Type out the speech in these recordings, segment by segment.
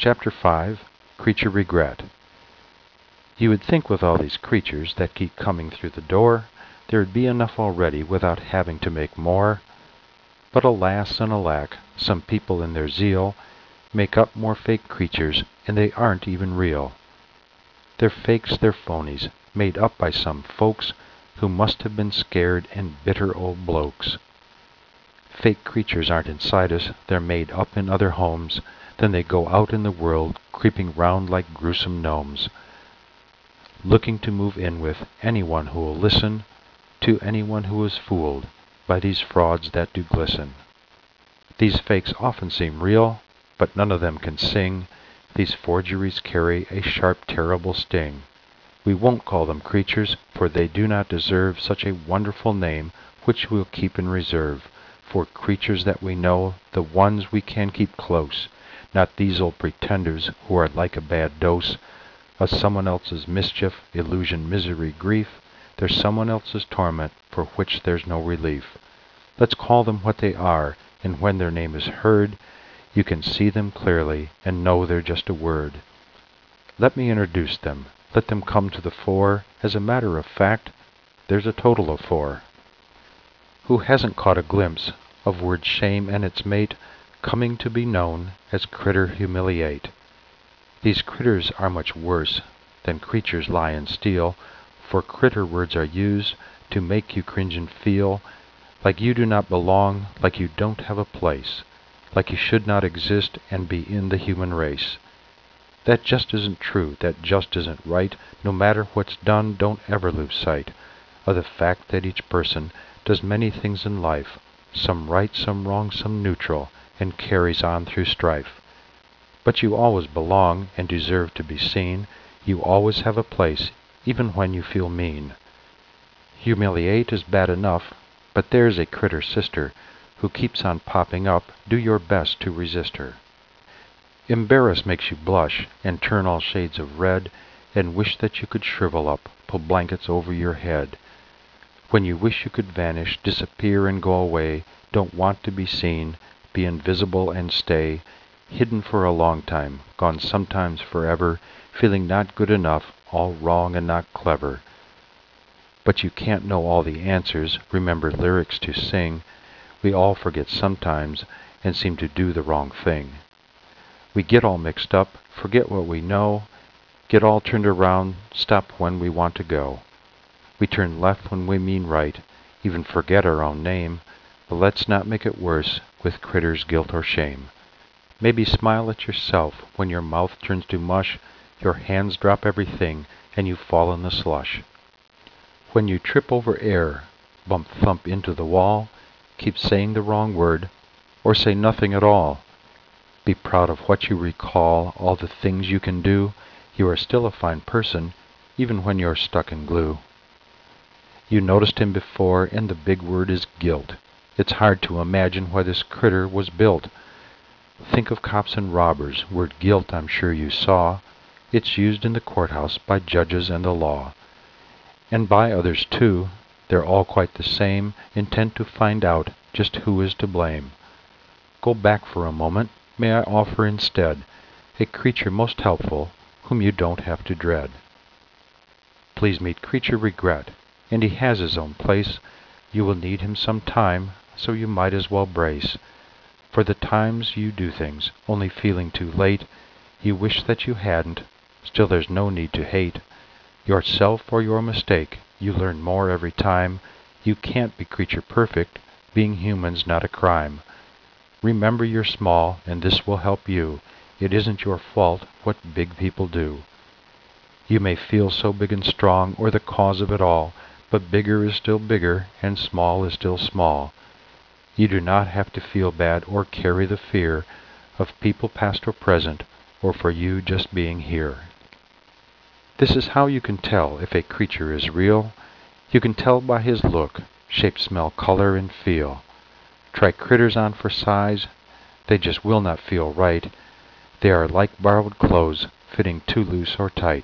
Chapter 5, Creature Regret. You would think with all these creatures that keep coming through the door, there'd be enough already without having to make more. But alas and alack, some people in their zeal make up more fake creatures, and they aren't even real. They're fakes, they're phonies, made up by some folks who must have been scared and bitter old blokes. Fake creatures aren't inside us, they're made up in other homes. Then they go out in the world, creeping round like gruesome gnomes, looking to move in with anyone who will listen to anyone who is fooled by these frauds that do glisten. These fakes often seem real, but none of them can sing. These forgeries carry a sharp, terrible sting. We won't call them creatures, for they do not deserve such a wonderful name, which we'll keep in reserve for creatures that we know, the ones we can keep close, not these old pretenders who are like a bad dose of someone else's mischief, illusion, misery, grief. They're someone else's torment for which there's no relief. Let's call them what they are, and when their name is heard, you can see them clearly and know they're just a word. Let me introduce them. Let them come to the fore. As a matter of fact, there's a total of 4. Who hasn't caught a glimpse of word shame and its mate coming to be known as critter humiliate? These critters are much worse than creatures lie and steal, for critter words are used to make you cringe and feel like you do not belong, like you don't have a place, like you should not exist and be in the human race. That just isn't true, that just isn't right. No matter what's done, don't ever lose sight of the fact that each person does many things in life, some right, some wrong, some neutral, and carries on through strife. But you always belong and deserve to be seen. You always have a place, even when you feel mean. Humiliate is bad enough, but there's a critter sister who keeps on popping up. Do your best to resist her. Embarrass makes you blush and turn all shades of red, and wish that you could shrivel up, pull blankets over your head. When you wish you could vanish, disappear and go away, don't want to be seen, be invisible and stay, hidden for a long time, gone sometimes forever, feeling not good enough, all wrong and not clever. But you can't know all the answers, remember lyrics to sing. We all forget sometimes and seem to do the wrong thing. We get all mixed up, forget what we know, get all turned around, stop when we want to go. We turn left when we mean right, even forget our own name, but let's not make it worse with critters' guilt or shame. Maybe smile at yourself when your mouth turns to mush, your hands drop everything, and you fall in the slush. When you trip over air, bump thump into the wall, keep saying the wrong word, or say nothing at all. Be proud of what you recall, all the things you can do. You are still a fine person, even when you're stuck in glue. You noticed him before, and the big word is guilt. It's hard to imagine why this critter was built. Think of cops and robbers. Word guilt I'm sure you saw. It's used in the courthouse by judges and the law. And by others too. They're all quite the same, intent to find out just who is to blame. Go back for a moment. May I offer instead a creature most helpful, whom you don't have to dread. Please meet Creature Regret, and he has his own place. You will need him some time, so you might as well brace. For the times you do things, only feeling too late, you wish that you hadn't, still there's no need to hate. Yourself or your mistake, you learn more every time. You can't be creature perfect, being human's not a crime. Remember you're small, and this will help you. It isn't your fault what big people do. You may feel so big and strong, or the cause of it all, but bigger is still bigger, and small is still small. You do not have to feel bad or carry the fear of people past or present, or for you just being here. This is how you can tell if a creature is real. You can tell by his look, shape, smell, color, and feel. Try critters on for size. They just will not feel right. They are like borrowed clothes, fitting too loose or tight.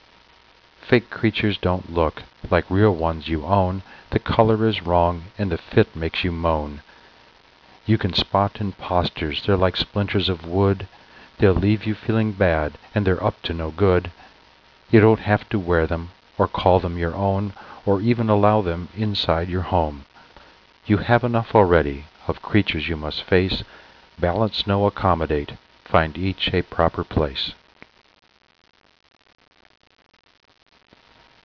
Fake creatures don't look like real ones you own. The color is wrong, and the fit makes you moan. You can spot imposters, they're like splinters of wood. They'll leave you feeling bad, and they're up to no good. You don't have to wear them, or call them your own, or even allow them inside your home. You have enough already of creatures you must face. Balance no accommodate, find each a proper place.